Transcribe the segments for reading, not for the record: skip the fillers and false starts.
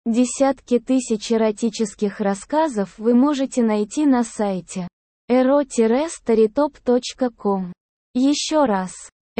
Десятки тысяч эротических рассказов вы можете найти на сайте ero-storytop.com. Еще раз,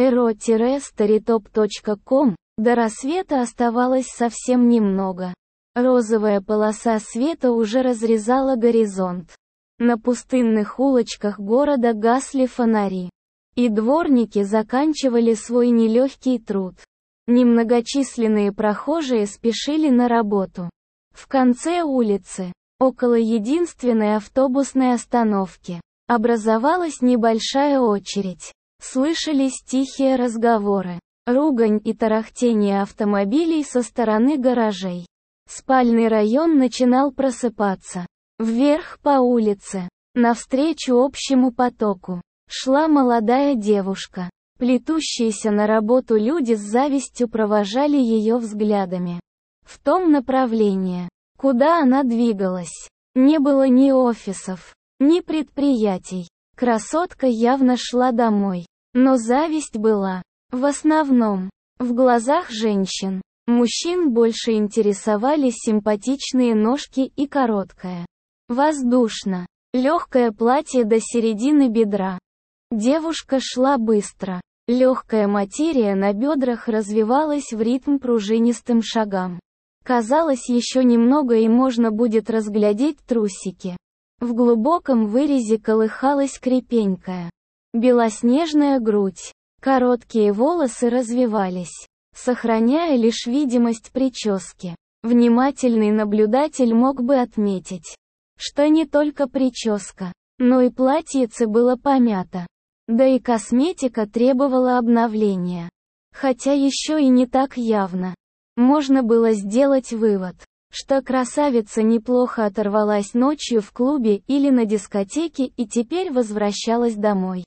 ero-storytop.com. До рассвета оставалось совсем немного. Розовая полоса света уже разрезала горизонт. На пустынных улочках города гасли фонари. И дворники заканчивали свой нелегкий труд. Немногочисленные прохожие спешили на работу. В конце улицы, около единственной автобусной остановки, образовалась небольшая очередь. Слышались тихие разговоры, ругань и тарахтение автомобилей со стороны гаражей. Спальный район начинал просыпаться. Вверх по улице, навстречу общему потоку, шла молодая девушка. Плетущиеся на работу люди с завистью провожали ее взглядами. В том направлении, куда она двигалась, не было ни офисов, ни предприятий. Красотка явно шла домой. Но зависть была, в основном, в глазах женщин. Мужчин больше интересовали симпатичные ножки и короткое, воздушно, легкое платье до середины бедра. Девушка шла быстро. Легкая материя на бедрах развивалась в ритм пружинистым шагам. Казалось, еще немного и можно будет разглядеть трусики. В глубоком вырезе колыхалась крепенькая, белоснежная грудь. Короткие волосы развивались, сохраняя лишь видимость прически. Внимательный наблюдатель мог бы отметить, что не только прическа, но и платьице было помято. Да и косметика требовала обновления. Хотя еще и не так явно. Можно было сделать вывод, что красавица неплохо оторвалась ночью в клубе или на дискотеке и теперь возвращалась домой.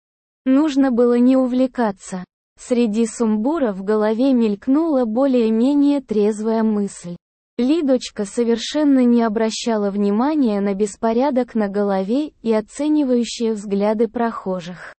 Нужно было не увлекаться. Среди сумбура в голове мелькнула более-менее трезвая мысль. Лидочка совершенно не обращала внимания на беспорядок на голове и оценивающие взгляды прохожих.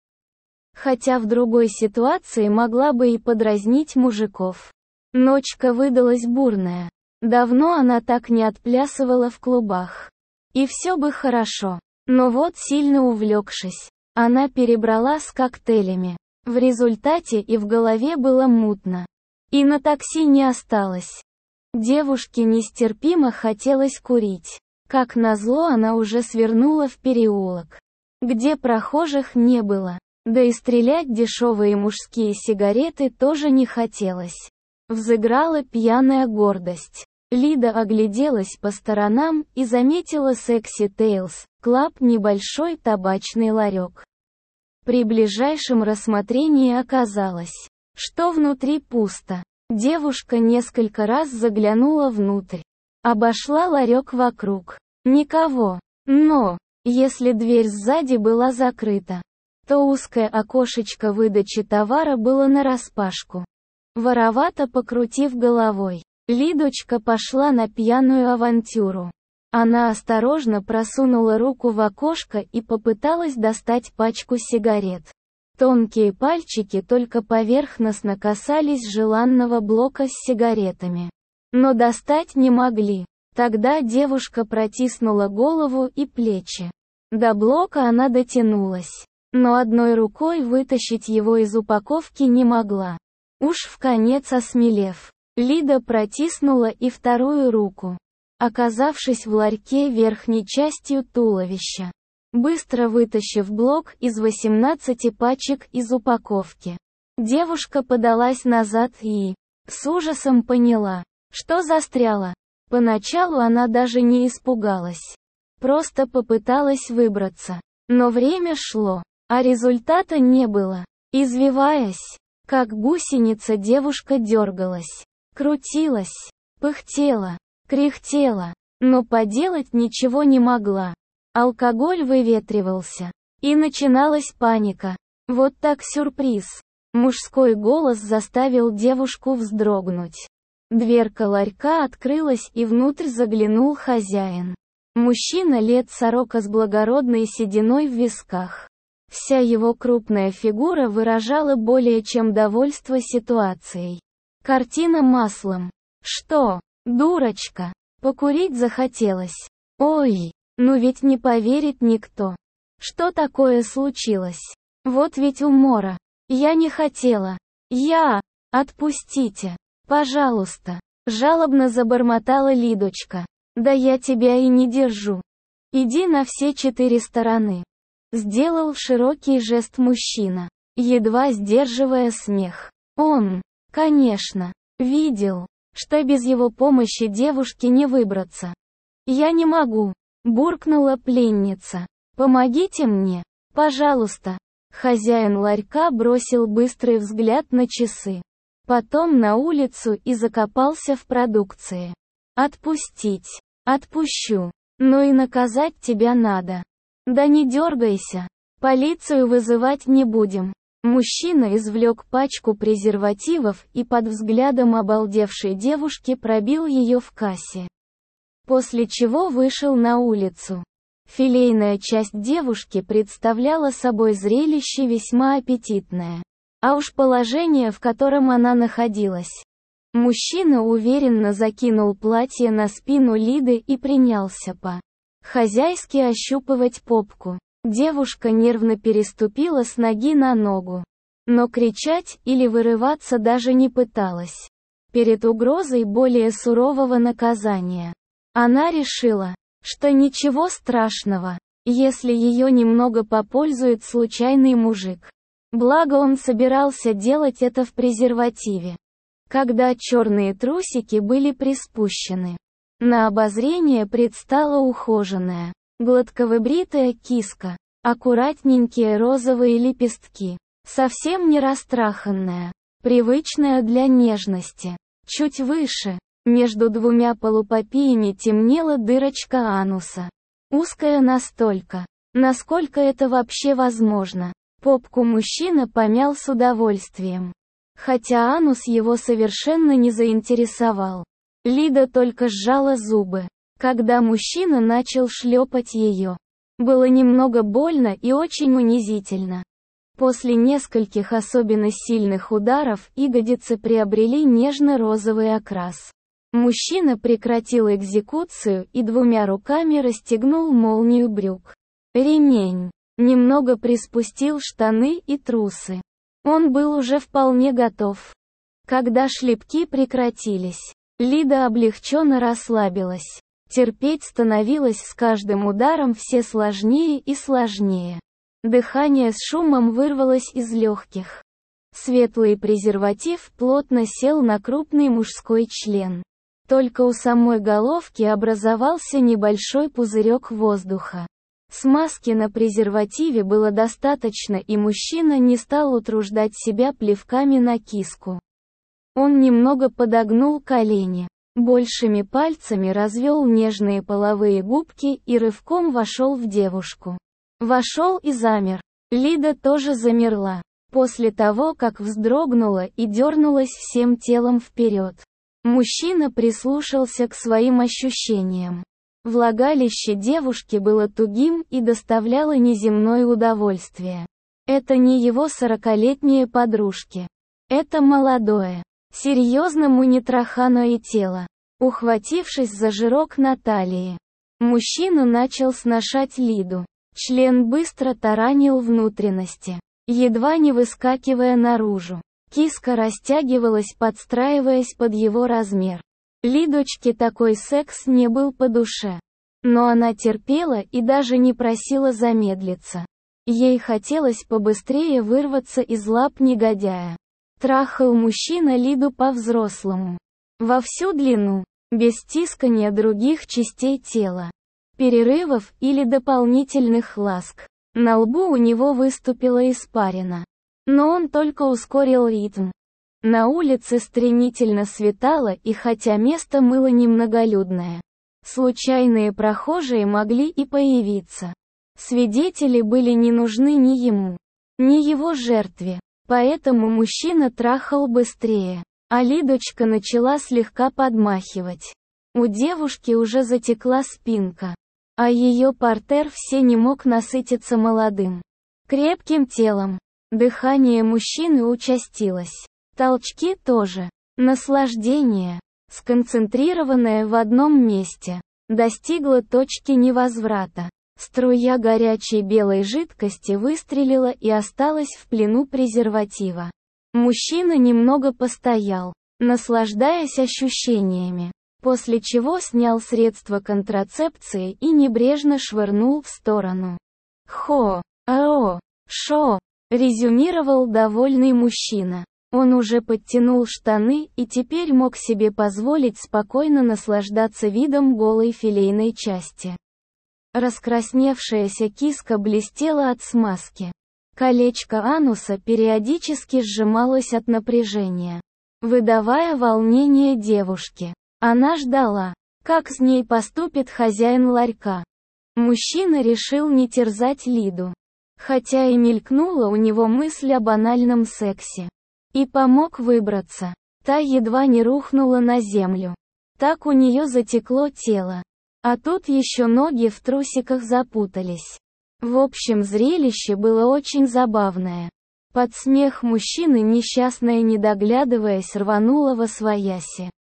Хотя в другой ситуации могла бы и подразнить мужиков. Ночка выдалась бурная. Давно она так не отплясывала в клубах. И все бы хорошо. Но вот сильно увлекшись, она перебрала с коктейлями. В результате и в голове было мутно. И на такси не осталось. Девушке нестерпимо хотелось курить. Как назло, она уже свернула в переулок, где прохожих не было. Да и стрелять дешевые мужские сигареты тоже не хотелось. Взыграла пьяная гордость. Лида огляделась по сторонам и заметила Sexy Tales Club, небольшой табачный ларек. При ближайшем рассмотрении оказалось, что внутри пусто. Девушка несколько раз заглянула внутрь. Обошла ларек вокруг. Никого. Но, если дверь сзади была закрыта, то узкое окошечко выдачи товара было нараспашку. Воровато покрутив головой, Лидочка пошла на пьяную авантюру. Она осторожно просунула руку в окошко и попыталась достать пачку сигарет. Тонкие пальчики только поверхностно касались желанного блока с сигаретами. Но достать не могли. Тогда девушка протиснула голову и плечи. До блока она дотянулась, но одной рукой вытащить его из упаковки не могла. Уж вконец осмелев, Лида протиснула и вторую руку, оказавшись в ларьке верхней частью туловища. Быстро вытащив блок из 18 пачек из упаковки, девушка подалась назад и, с ужасом поняла, что застряла. Поначалу она даже не испугалась. Просто попыталась выбраться. Но время шло, а результата не было. Извиваясь, как гусеница, девушка дергалась, крутилась, пыхтела, кряхтела, но поделать ничего не могла. Алкоголь выветривался, и начиналась паника. Вот так сюрприз. Мужской голос заставил девушку вздрогнуть. Дверка ларька открылась, и внутрь заглянул хозяин. Мужчина лет 40 с благородной сединой в висках. Вся его крупная фигура выражала более чем довольство ситуацией. Картина маслом. «Что, Дурочка. Покурить захотелось. Ой, ну ведь не поверит никто. Что такое случилось? Вот ведь умора. Я не хотела. Отпустите. Пожалуйста. Жалобно забормотала Лидочка. Да я тебя и не держу. Иди на все 4 стороны. Сделал широкий жест мужчина, едва сдерживая смех. Он, конечно, видел, что без его помощи девушке не выбраться. «Я не могу», — буркнула пленница. «Помогите мне, пожалуйста». Хозяин ларька бросил быстрый взгляд на часы, потом на улицу и закопался в продукции. «Отпустить. Отпущу. Но и наказать тебя надо. Да не дергайся. Полицию вызывать не будем». Мужчина извлек пачку презервативов и под взглядом обалдевшей девушки пробил ее в кассе. После чего вышел на улицу. Филейная часть девушки представляла собой зрелище весьма аппетитное. А уж положение, в котором она находилась. Мужчина уверенно закинул платье на спину Лиды и принялся по-хозяйски ощупывать попку. Девушка нервно переступила с ноги на ногу. Но кричать или вырываться даже не пыталась. Перед угрозой более сурового наказания. Она решила, что ничего страшного, если ее немного попользует случайный мужик. Благо он собирался делать это в презервативе. Когда черные трусики были приспущены, на обозрение предстала ухоженная, гладковыбритая киска, аккуратненькие розовые лепестки, совсем не растраханная, привычная для нежности. Чуть выше, между двумя полупопиями темнела дырочка ануса. Узкая настолько, насколько это вообще возможно. Попку мужчина помял с удовольствием. Хотя анус его совершенно не заинтересовал. Лида только сжала зубы, когда мужчина начал шлепать ее. Было немного больно и очень унизительно. После нескольких особенно сильных ударов ягодицы приобрели нежно-розовый окрас. Мужчина прекратил экзекуцию и 2 руками расстегнул молнию брюк. Ремень. Немного приспустил штаны и трусы. Он был уже вполне готов. Когда шлепки прекратились, Лида облегченно расслабилась. Терпеть становилось с каждым ударом все сложнее и сложнее. Дыхание с шумом вырвалось из легких. Светлый презерватив плотно сел на крупный мужской член. Только у самой головки образовался небольшой пузырек воздуха. Смазки на презервативе было достаточно, и мужчина не стал утруждать себя плевками на киску. Он немного подогнул колени, большими пальцами развел нежные половые губки и рывком вошел в девушку. Вошел и замер. Лида тоже замерла, после того, как вздрогнула и дернулась всем телом вперед. Мужчина прислушался к своим ощущениям. Влагалище девушки было тугим и доставляло неземное удовольствие. Это не его 40-летние подружки. Это молодое, серьезному нетраханое тело. Ухватившись за жирок на талии, мужчина начал сношать Лиду. Член быстро таранил внутренности, едва не выскакивая наружу. Киска растягивалась, подстраиваясь под его размер. Лидочке такой секс не был по душе. Но она терпела и даже не просила замедлиться. Ей хотелось побыстрее вырваться из лап негодяя. Трахал мужчина Лиду по-взрослому. Во всю длину, без тискания других частей тела, перерывов или дополнительных ласк. На лбу у него выступила испарина. Но он только ускорил ритм. На улице стремительно светало, и хотя место было немноголюдное, случайные прохожие могли и появиться. Свидетели были не нужны ни ему, ни его жертве, поэтому мужчина трахал быстрее, а Лидочка начала слегка подмахивать. У девушки уже затекла спинка, а ее партнер все не мог насытиться молодым, крепким телом. Дыхание мужчины участилось. Толчки тоже. Наслаждение. сконцентрированная в одном месте, достигла точки невозврата. Струя горячей белой жидкости выстрелила и осталась в плену презерватива. Мужчина немного постоял, наслаждаясь ощущениями, после чего снял средство контрацепции и небрежно швырнул в сторону. Шо, резюмировал довольный мужчина. Он уже подтянул штаны и теперь мог себе позволить спокойно наслаждаться видом голой филейной части. Раскрасневшаяся киска блестела от смазки. Колечко ануса периодически сжималось от напряжения, выдавая волнение девушки. Она ждала, как с ней поступит хозяин ларька. Мужчина решил не терзать Лиду, хотя и мелькнула у него мысль о банальном сексе. И помог выбраться. Та едва не рухнула на землю. Так у нее затекло тело. А тут еще ноги в трусиках запутались. В общем, зрелище было очень забавное. Под смех мужчины несчастная, не доглядываясь, рванула восвояси.